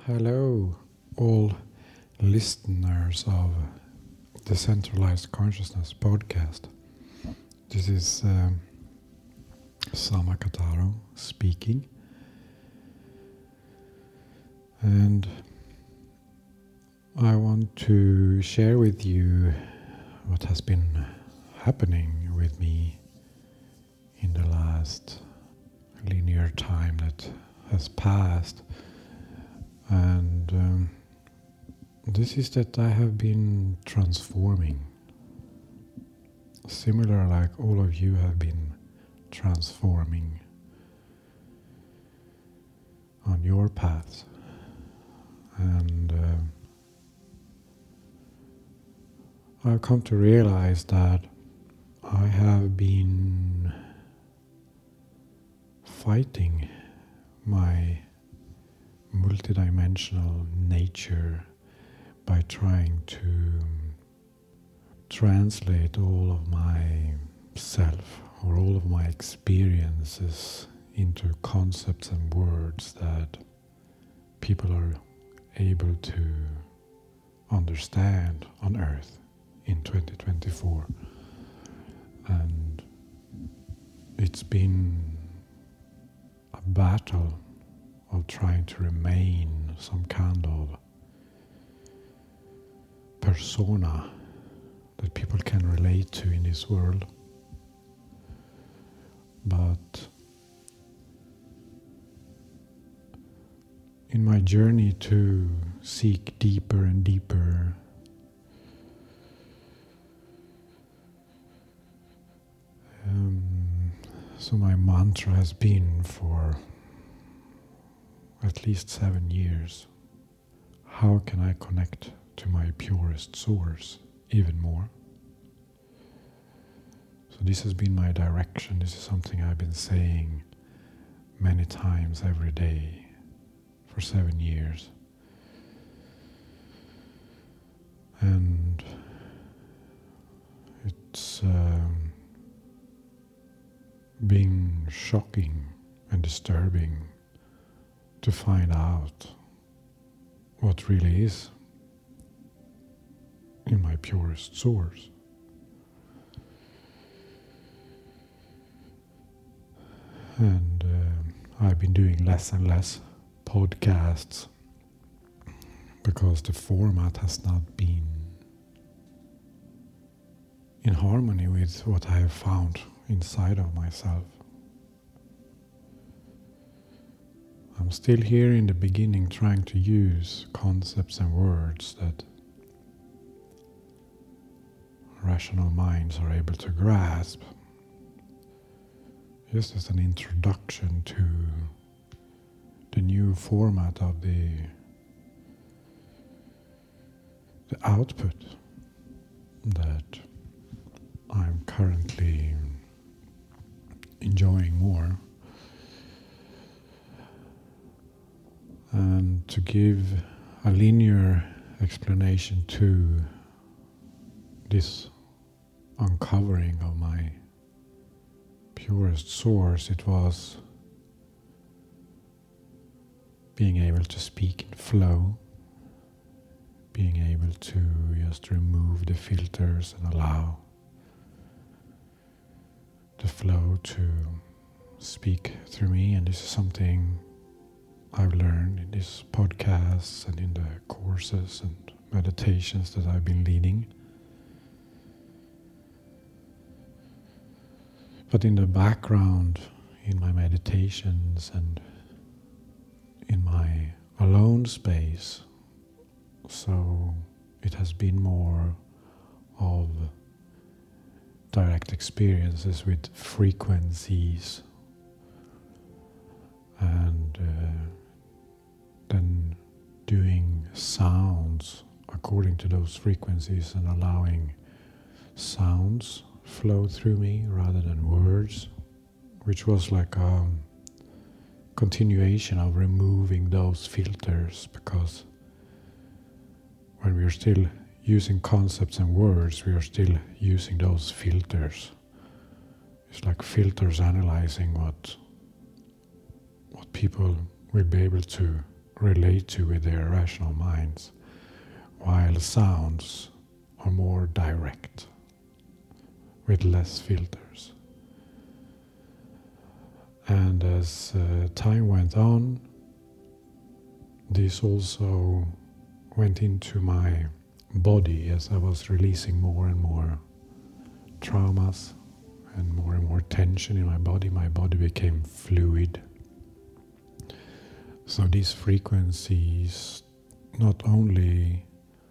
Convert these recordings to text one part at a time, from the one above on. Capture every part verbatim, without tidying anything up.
Hello, all listeners of Decentralized Consciousness podcast. This is um, Sama Kataro speaking, and I want to share with you what has been happening with me in the last linear time that has passed. And um, this is that I have been transforming, similar like all of you have been transforming on your paths. And uh, I've come to realize that I have been fighting my multidimensional nature by trying to translate all of my self or all of my experiences into concepts and words that people are able to understand on Earth in twenty twenty-four. And it's been a battle of trying to remain some kind of persona that people can relate to in this world. But in my journey to seek deeper and deeper um, so my mantra has been for at least seven years, how can I connect to my purest source even more? So this has been my direction. This is something I've been saying many times every day for seven years. And it's um, been shocking and disturbing to find out what really is in my purest source. And uh, I've been doing less and less podcasts because the format has not been in harmony with what I have found inside of myself. I'm still here in the beginning trying to use concepts and words that rational minds are able to grasp, just as an introduction to the new format of the the output that I'm currently enjoying more. And to give a linear explanation to this uncovering of my purest source, it was being able to speak in flow, being able to just remove the filters and allow the flow to speak through me. And this is something I've learned in these podcasts and in the courses and meditations that I've been leading. But in the background, in my meditations and in my alone space, so it has been more of direct experiences with frequencies and uh, then doing sounds according to those frequencies and allowing sounds flow through me rather than words, which was like a continuation of removing those filters, because when we are still using concepts and words, we are still using those filters. It's like filters analyzing what what people will be able to relate to with their rational minds, while sounds are more direct, with less filters. And as uh, time went on, this also went into my body as I was releasing more and more traumas and more and more tension in my body. My body became fluid. So these frequencies not only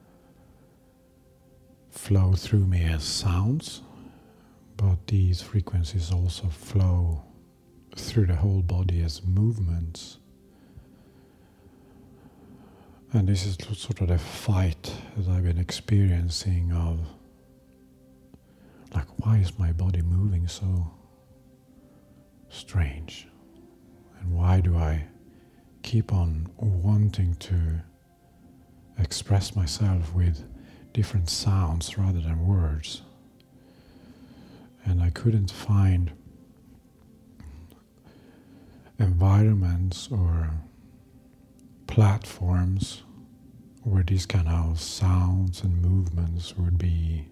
flow through me as sounds, but these frequencies also flow through the whole body as movements. And this is sort of the fight that I've been experiencing of, like, why is my body moving so strange? And why do I keep on wanting to express myself with different sounds rather than words? And I couldn't find environments or platforms where these kind of sounds and movements would be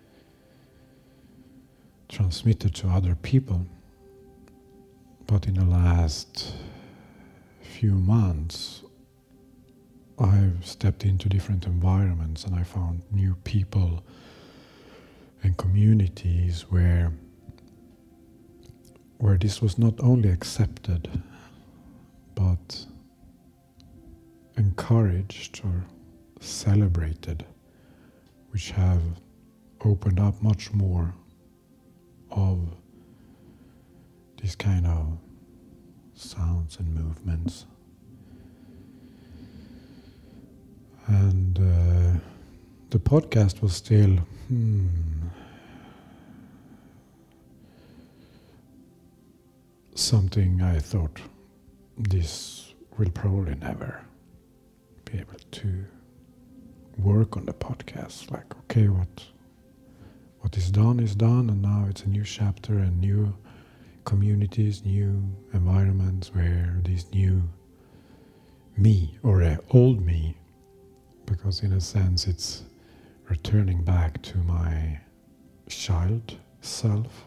transmitted to other people. But in the last few months, I've stepped into different environments and I found new people and communities where where this was not only accepted but encouraged or celebrated, which have opened up much more of these kind of sounds and movements. And uh, the podcast was still hmm, something I thought this will probably never be able to work on the podcast. Like, okay, what what is done is done, and now it's a new chapter and new communities, new environments where this new me, or a old me, because in a sense it's returning back to my child self,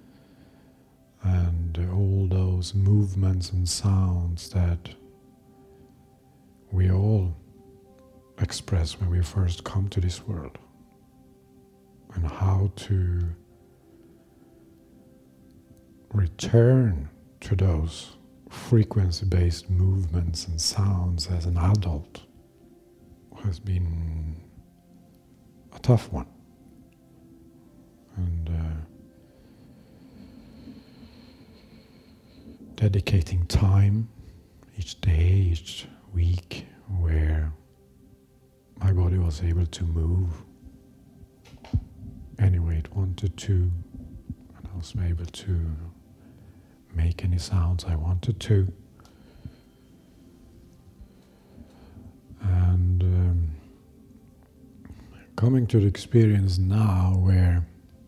and all those movements and sounds that we all express when we first come to this world, and how to return to those frequency-based movements and sounds as an adult has been a tough one. And uh, dedicating time each day, each week, where my body was able to move any way it wanted to, and I was able to make any sounds I wanted to. And um, coming to the experience now where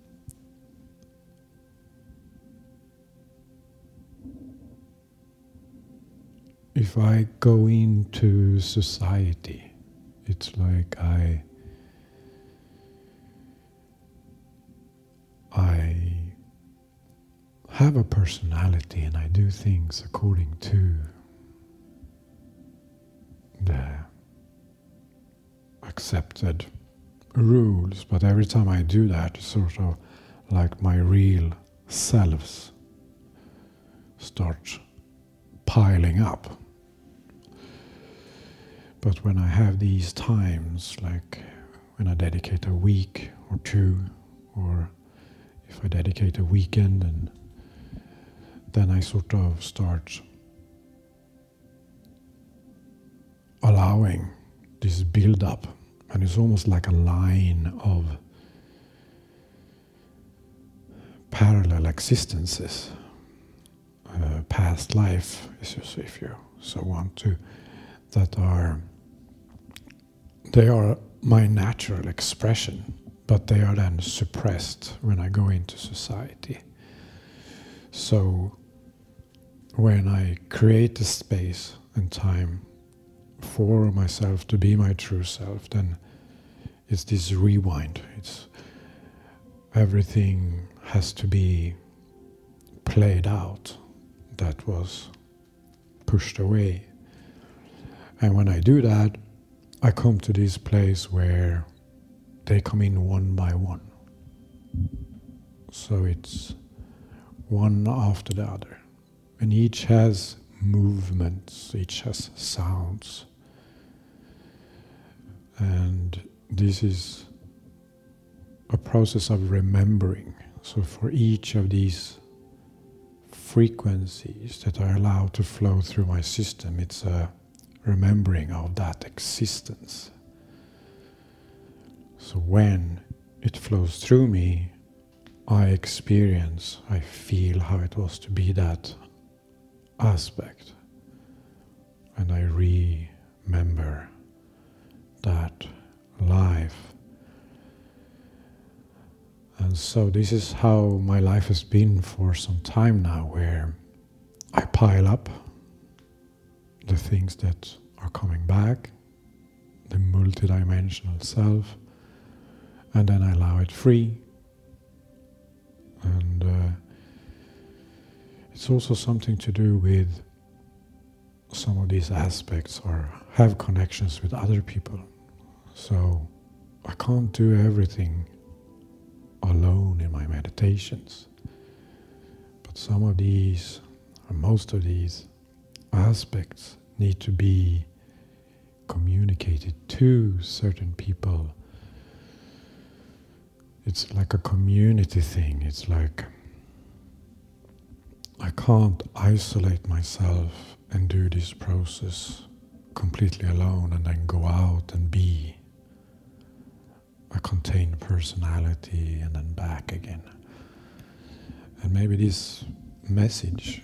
if I go into society, it's like I I have a personality and I do things according to the accepted rules, but every time I do that, it's sort of like my real selves start piling up. But when I have these times, like when I dedicate a week or two, or if I dedicate a weekend, and then I sort of start allowing this build up, and it's almost like a line of parallel existences, uh, past life, if you so want to, that are they are my natural expression, but they are then suppressed when I go into society. So when I create a space and time for myself to be my true self, then it's this rewind. It's everything has to be played out that was pushed away. And when I do that, I come to this place where they come in one by one. So it's one after the other. And each has movements, each has sounds. And this is a process of remembering. So for each of these frequencies that I allow to flow through my system, it's a remembering of that existence. So when it flows through me, I experience, I feel how it was to be that aspect. And I remember that life. And so this is how my life has been for some time now, where I pile up the things that are coming back, the multidimensional self, and then I allow it free. And uh, it's also something to do with some of these aspects or have connections with other people. So I can't do everything alone in my meditations. But some of these, or most of these aspects need to be communicated to certain people. It's like a community thing. It's like I can't isolate myself and do this process completely alone and then go out and be a contained personality and then back again. And maybe this message,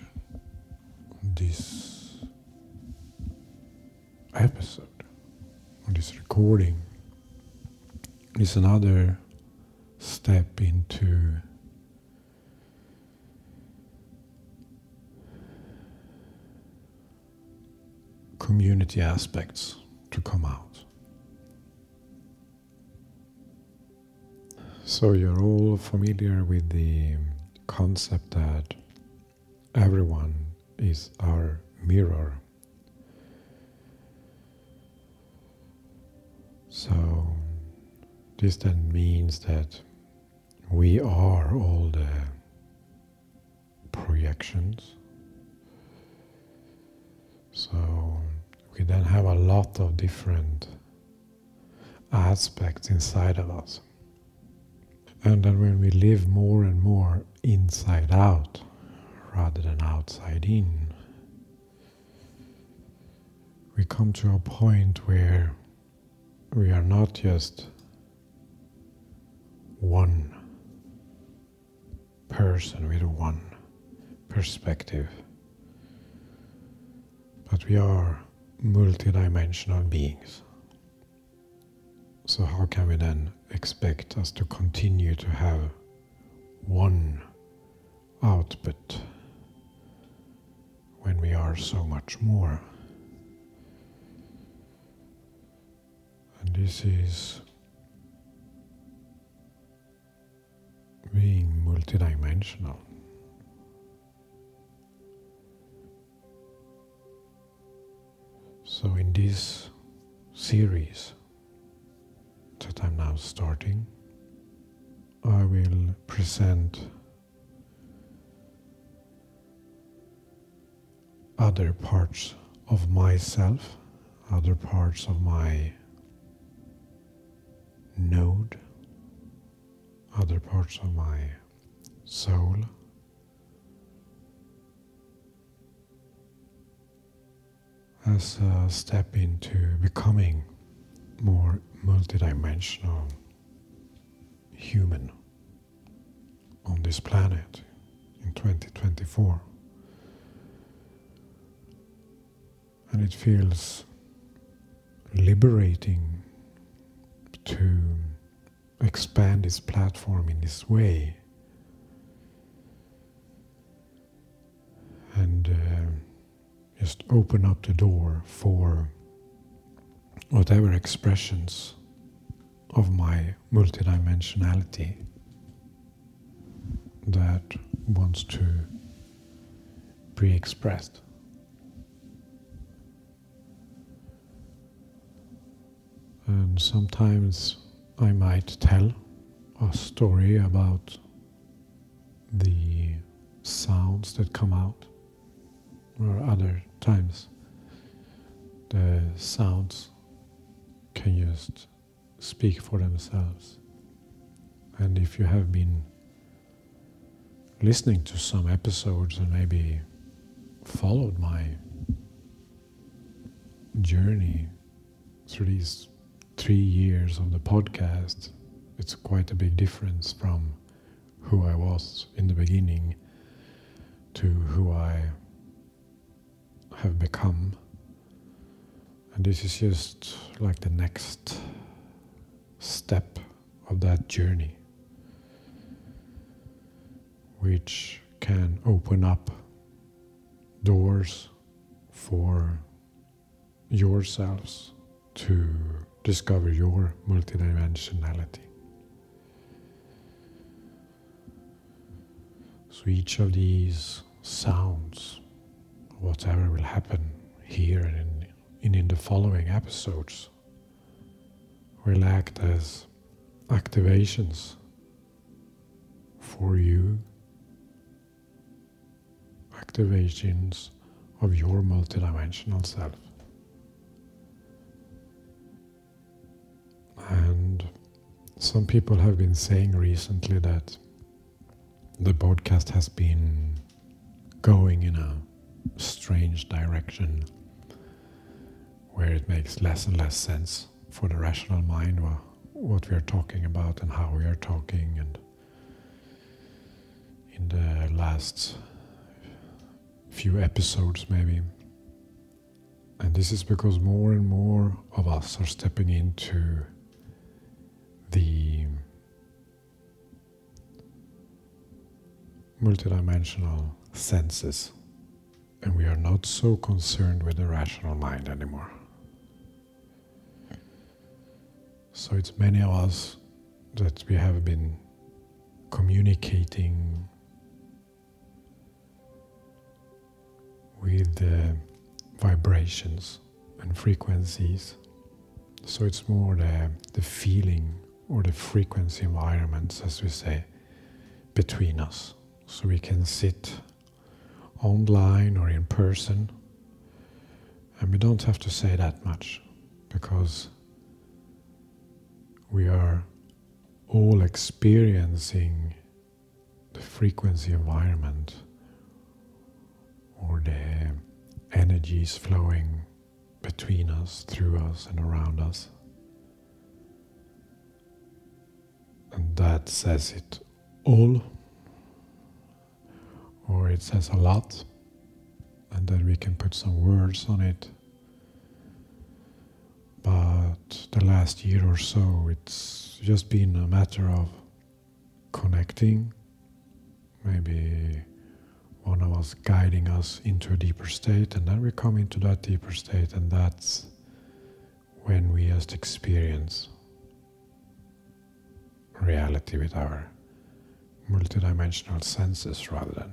this episode, or this recording is another step into community aspects to come out. So you're all familiar with the concept that everyone is our mirror. So this then means that we are all the projections. So we then have a lot of different aspects inside of us. And then when we live more and more inside out rather than outside in, we come to a point where we are not just one person with one perspective, but we are multidimensional beings. So how can we then expect us to continue to have one output when we are so much more? And this is being multidimensional. So in this series that I'm now starting, I will present other parts of myself, other parts of my node, other parts of my soul, as a step into becoming more multidimensional human on this planet in twenty twenty-four. And it feels liberating to expand this platform in this way and uh, just open up the door for whatever expressions of my multidimensionality that wants to be expressed. And sometimes I might tell a story about the sounds that come out, or other times the sounds can just speak for themselves. And if you have been listening to some episodes and maybe followed my journey through these three years of the podcast, it's quite a big difference from who I was in the beginning to who I have become. And this is just like the next step of that journey, which can open up doors for yourselves to discover your multidimensionality. So each of these sounds, whatever will happen here and in, in the following episodes, will act as activations for you, activations of your multidimensional self. And some people have been saying recently that the podcast has been going in a strange direction where it makes less and less sense for the rational mind what we are talking about and how we are talking. And in the last few episodes maybe, and this is because more and more of us are stepping into the multidimensional senses, and we are not so concerned with the rational mind anymore. So it's many of us that we have been communicating with the vibrations and frequencies. So it's more the, the feeling or the frequency environments, as we say, between us. So we can sit online or in person, and we don't have to say that much, because we are all experiencing the frequency environment or the energies flowing between us, through us, and around us. And that says it all, or it says a lot, and then we can put some words on it. But the last year or so, it's just been a matter of connecting, maybe one of us guiding us into a deeper state, and then we come into that deeper state, and that's when we just experience reality with our multidimensional senses rather than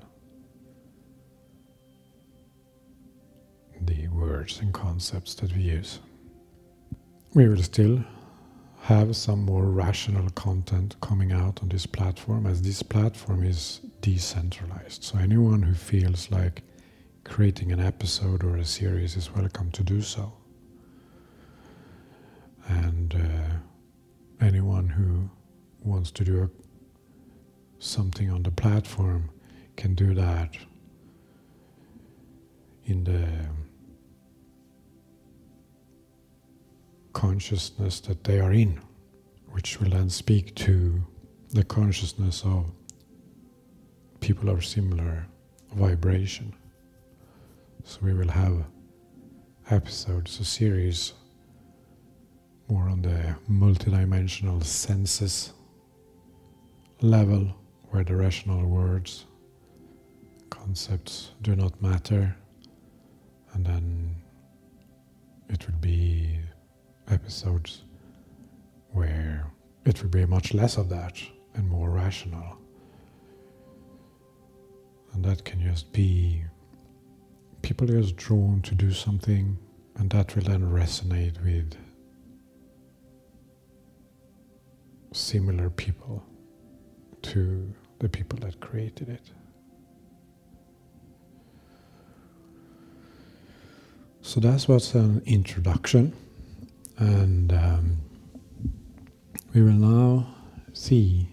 the words and concepts that we use. We will still have some more rational content coming out on this platform, as this platform is decentralized. So anyone who feels like creating an episode or a series is welcome to do so. And uh, anyone who wants to do a, something on the platform can do that in the consciousness that they are in, which will then speak to the consciousness of people of similar vibration. So we will have episodes, a series more on the multidimensional senses level, where the rational words, concepts do not matter, and then it will be episodes where it will be much less of that and more rational. And that can just be people are just drawn to do something, and that will then resonate with similar people to the people that created it. So that's what's an introduction, and um, we will now see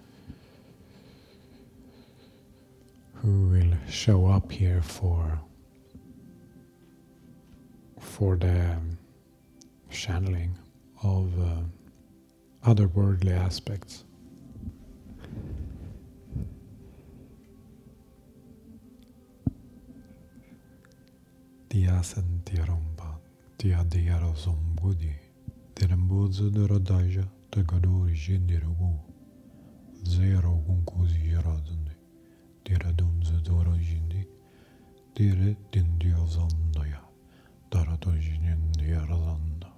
who will show up here for for the channeling of uh, otherworldly aspects. Dia sentiromba, dia diara zombudi, dirembuzo de rodaja, de gadori jindirugu, zero gunkuzi yaradunde, dira dunze doro jindi, dire dindio zondoya, darato jindi yaradanda.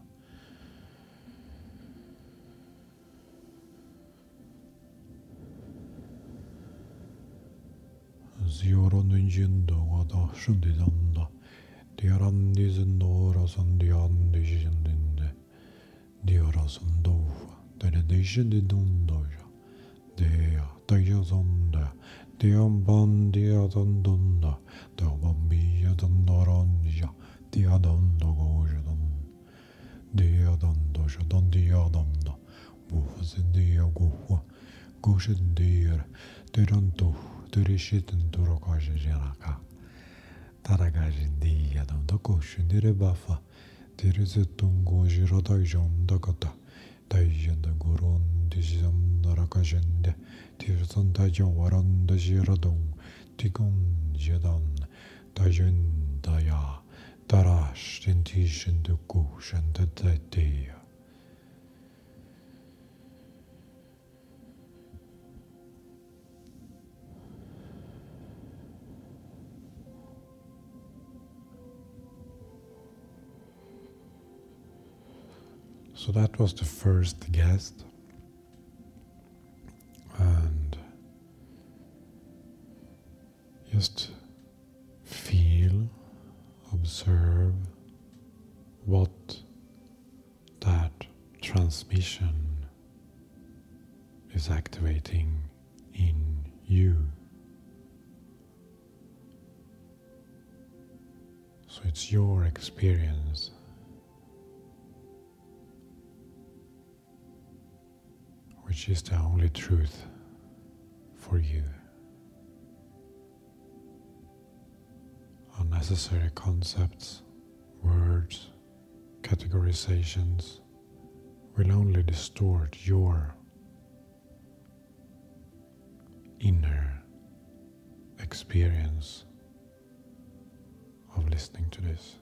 Zioro nunjindo wada shundidanda, diarandi zindora sandiandi jindinde, diara sandofa, dere de jindidundoja, dea daya zonda, deam bandia dandunda, dea bambia dandaranja, dia danda goja dan, dia dandoja dandia danda, wufazindia gufa, goshindir, derantu, derishitten turokaja janaka. Taragajindia dam da koshin dire bafa, dire zetung goji rodaijon da gata, daijan da gurun dijam da rakajende, tirsan da jawaran da jiradung, tigun jadan, dajun daya, darash dentishin da kushan da datia. So that was the first guest, and just feel, observe what that transmission is activating in you. So it's your experience. Which is the only truth for you. Unnecessary concepts, words, categorizations will only distort your inner experience of listening to this.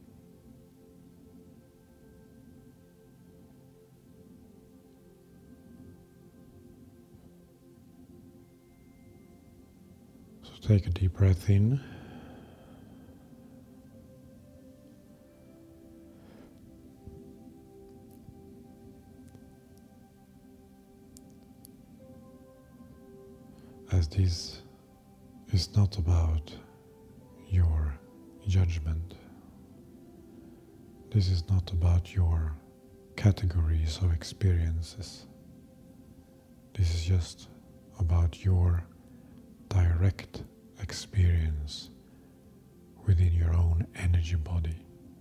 Take a deep breath in. As this is not about your judgment. This is not about your categories of experiences. This is just about your direct experience within your own energy body.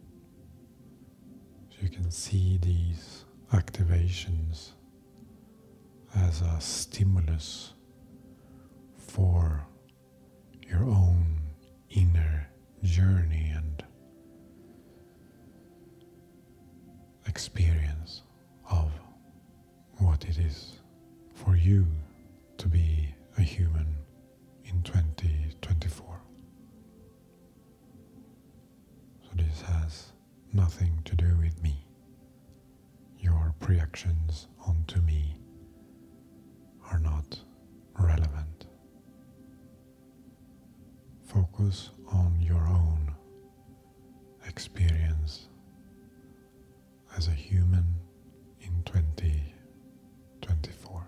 So you can see these activations as a stimulus for your own inner journey and experience of what it is for you to be a human in twenty twenty-four. So this has nothing to do with me. Your projections onto me are not relevant. Focus on your own experience as a human in twenty twenty-four.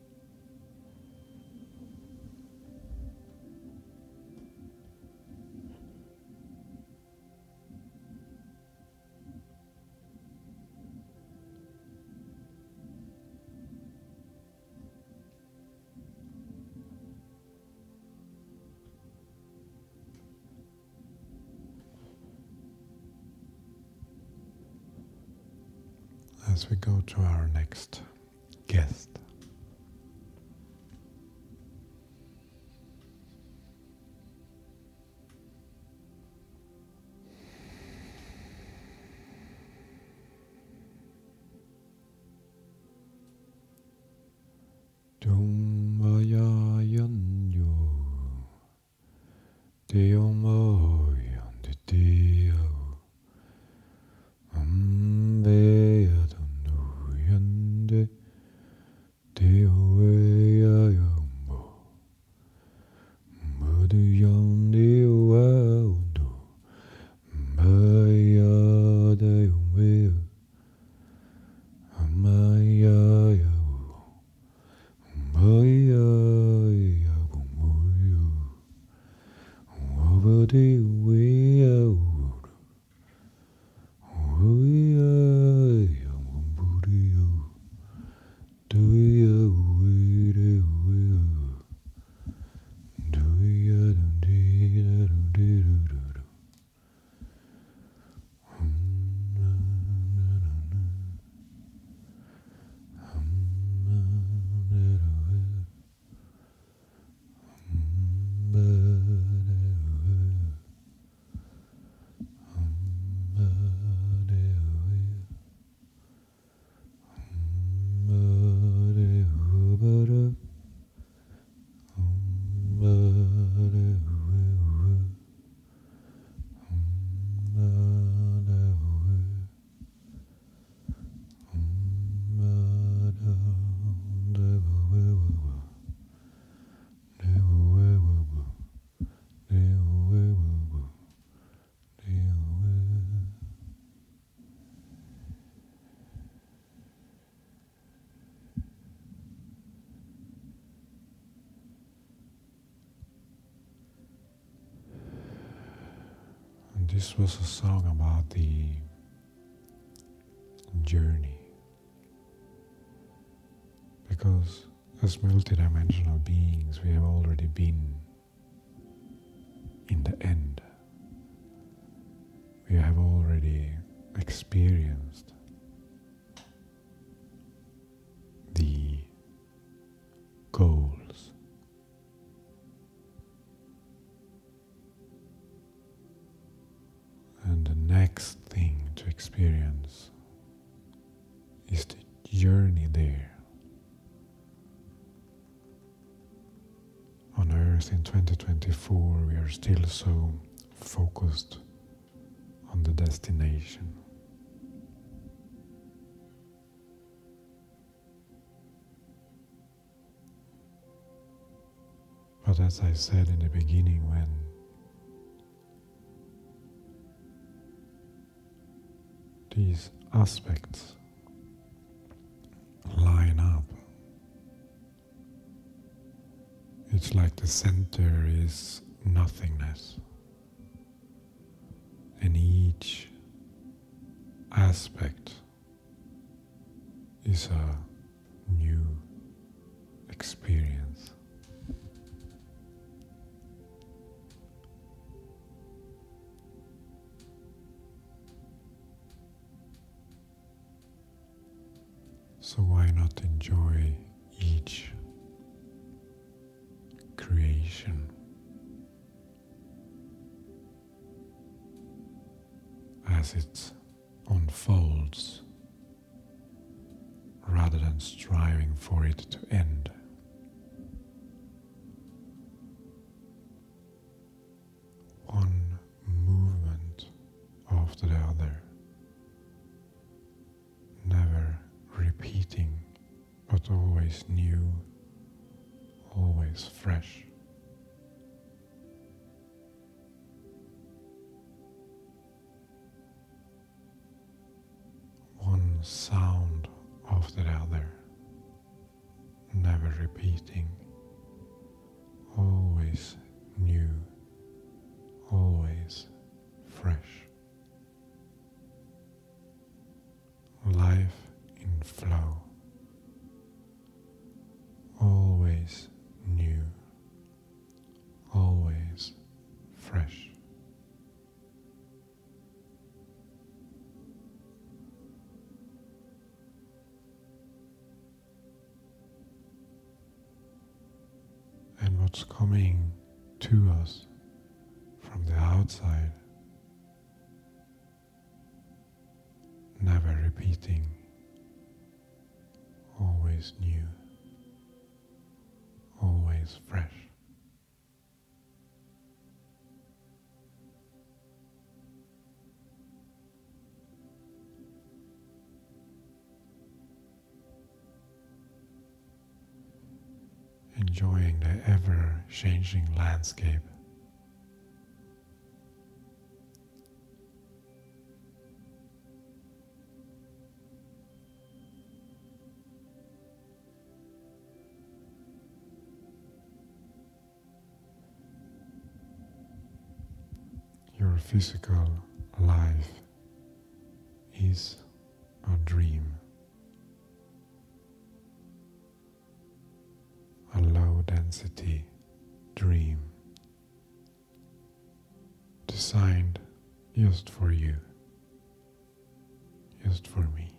As we go to our next guest. Dumvajajanjo Deomoyanditeo Amveyadunuyande Deoeyayambo Muduyandewaudu Mayadayumveya Amayayawu Mayayabumuyo Wabadeweyawuru Oyayabumbudiyo Duyawedeweyo Duyadundidadudidududu This was a song about the journey, because as multidimensional beings we have already been in the end. We have already experienced the goals. And the next thing to experience is the journey there. On Earth in twenty twenty-four, we are still so focused on the destination. But as I said in the beginning, when these aspects line up, it's like the center is nothingness, and each aspect is a new experience. So why not enjoy each creation as it unfolds, rather than striving for it to end? One movement after the other, never repeating, but always new, always fresh. One sound after the other, never repeating, always new, always fresh. Life in flow, always new, always fresh. And what's coming to us from the outside, never repeating, always new, always fresh. Enjoying the ever-changing landscape. Your physical life is a dream, a low-density dream designed just for you, just for me.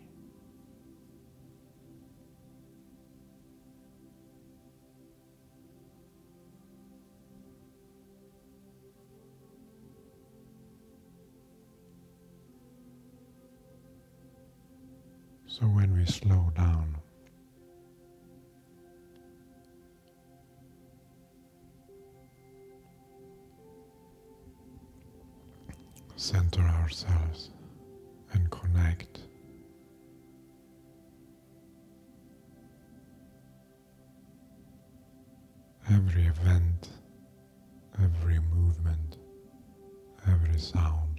So when we slow down, center ourselves and connect, every event, every movement, every sound